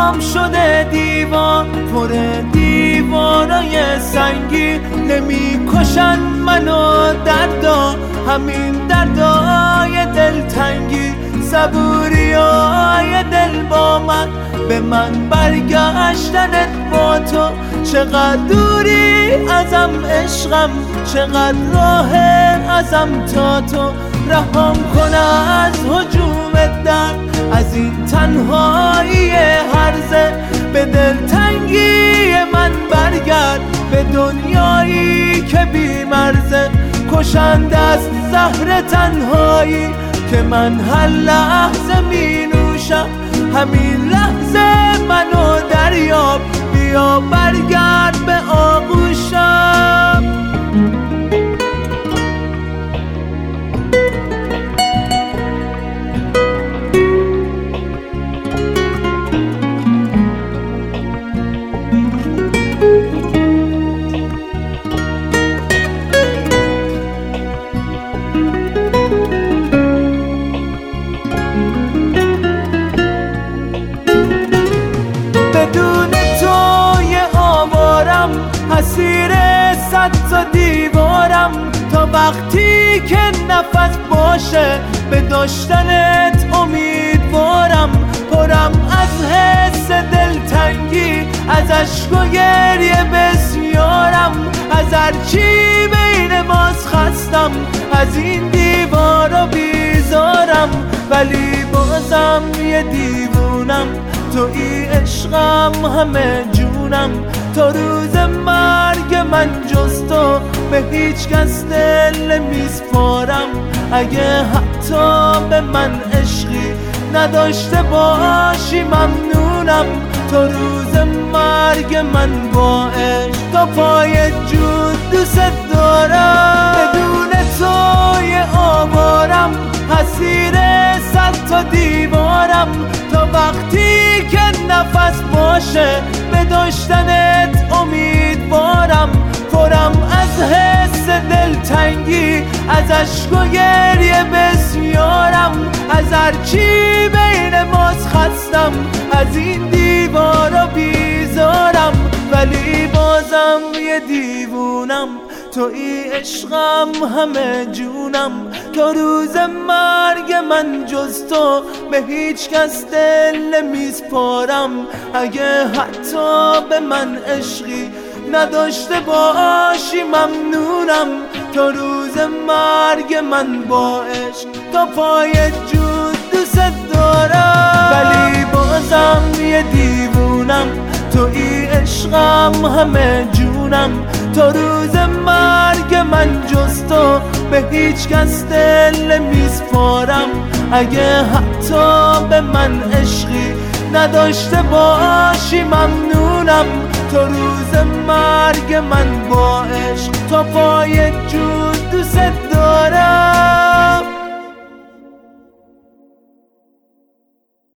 تمام شده دیوار، پر دیوارای سنگی، نمی کشن منو دردا، همین دردای دلتنگی. صبوریای دل با من، به من برگشتنت با تو. چقدر دوری ازم عشقم، چقدر راه ازم تا تو. رهام کن از هجوم درد، از این تنهایی هرزه. به دلتنگی من برگرد، به دنیایی که بی مرزه. کشنده است زهر تنهایی که من هر لحظه می نوشم. همین لحظه منو دریاب، بیا برگرد به آغوشم. بدون توی آوارم، اسیر صد تا دیوارم. تا وقتی که نفس باشه، به داشتنت امیدوارم. پرم از حس دلتنگی، از اشک و گریه بسیارم. از هرچی بین ماست خستم، از این دیوارا بیزارم. ولی بازم یه دیوونم، توی عشقم همه جونم. تا روز مرگ من جز تو، به هیچ کس دل نمیسپارم. اگه حتی به من عشقی نداشته باشی ممنونم. تا روز مرگ من با عشق تا پای جون دوست دارم. بدون توی آوارم، اسیر صد تا دیوارم. تا وقتی که نفس باشه، به داشتنت امیدوارم. پرم از حس دلتنگی، از اشک و گریه بسیارم. از هرچی بین ماست خستم، از این دیوارا بیزارم. ولی بازم یه دیوونم، توی عشقم همه جونم. تا روز مرگ من جز تو، به هیچ کس دل نمیسپارم. اگه حتی به من عشقی نداشته باشی ممنونم. تا روز مرگ من با عشق تا پای جون دوست دارم. ولی بازم یه دیوونم، توی عشقم همه جونم. تا روز مرگ من جز تو، به هیچ کس دل نمیسپارم. اگه حتی به من عشقی نداشته باشی ممنونم. تا روز مرگ من با عشق تا پای جون